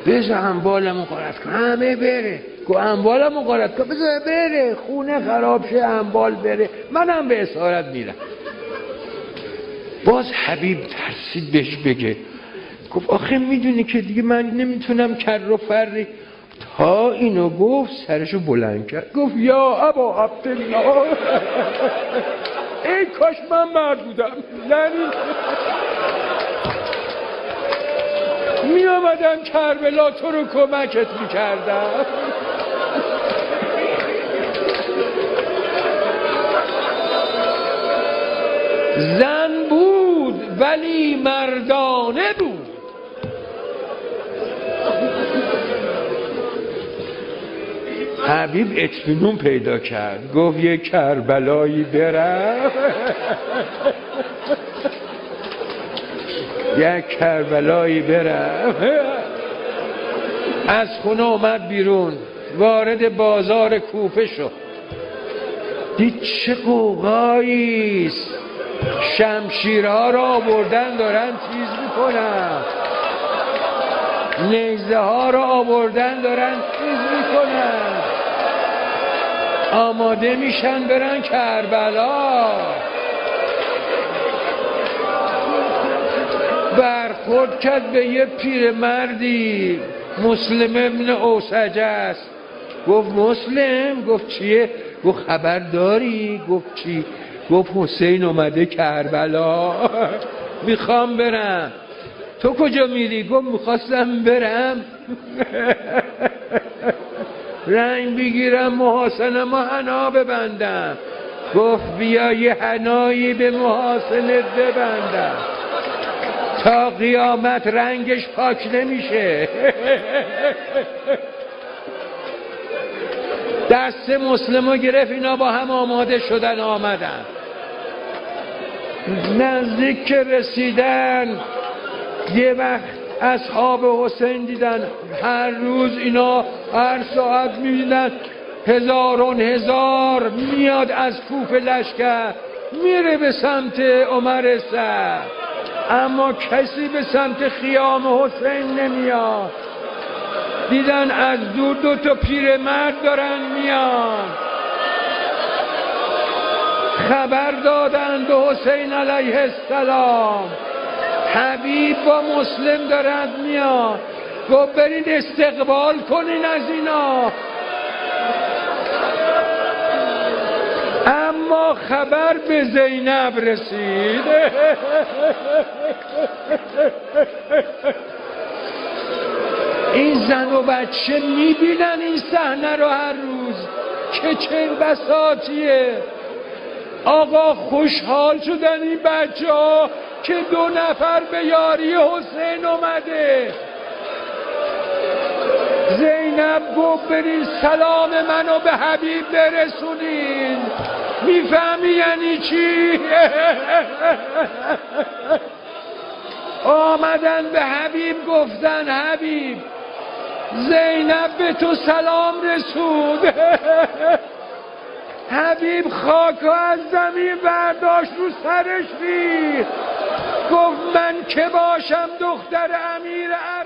بذار اموالمو غارت کن، همه بره. گفت اموالمو غارت کن، بذار بره، خونه خراب شه، اموال بره، منم به اسارت میرم. باز حبیب ترسید بهش بگه، گفت آخه میدونی که دیگه من نمیتونم کر و فری. تا اینو گفت سرشو بلند کرد، گفت یا ابا عبدالله ای کاش من مرد بودم، یعنی می آمدم کربلا تو رو کمکت می کردم. زن بود ولی مردانه بود. حبیب اطمینان پیدا کرد، گفت یه کربلایی برم یک کربلایی برم. از خونه اومد بیرون، وارد بازار کوفه شد، دید چه قوقاییست، شمشیرها را آوردن دارن تیز میکنن، نیزه ها را آوردن دارن تیز میکنن، آماده میشن برن کربلا. برخورد کرد به یه پیرمردی، مسلم ابن اوسج است. گفت مسلم؟ گفت چیه؟ گفت خبر داری؟ گفت چی؟ گفت حسین اومده کربلا میخوام برم. تو کجا میری؟ گفت میخواستم برم رنگ بگیرم، محاسنم و حنا ببندم. گفت بیا یه حنایی به محاسنت ببندم، تا قیامت رنگش پاک نمیشه. دست مسلمو گرفت، اینا با هم آماده شدن آمدن. نزدیک که رسیدن یه وقت اصحاب حسین دیدن، هر روز اینا هر ساعت میبینن هزاران هزار میاد از کوفه لشکر میره به سمت عمر سعد، اما کسی به سمت خیام حسین نمیاد. دیدن از دور دو تا پیرمرد دارن میان، خبر دادن به حسین علیه السلام حبیب با مسلم دارد میاد. گفت برید استقبال کنین از اینا. اما خبر به زینب رسید. این زن و بچه میبینن این صحنه رو هر روز که چه بساطیه. آقا خوشحال شدن این بچه ها که 2 نفر به یاری حسین اومده. زینب گفت برین سلام منو به حبیب برسونین. میفهمی یعنی چی؟ آمدن به حبیب گفتن حبیب زینب به تو سلام رسود. حبیب خاکو از زمین برداشت رو سرش ریخت، گفت من که باشم دختر امیر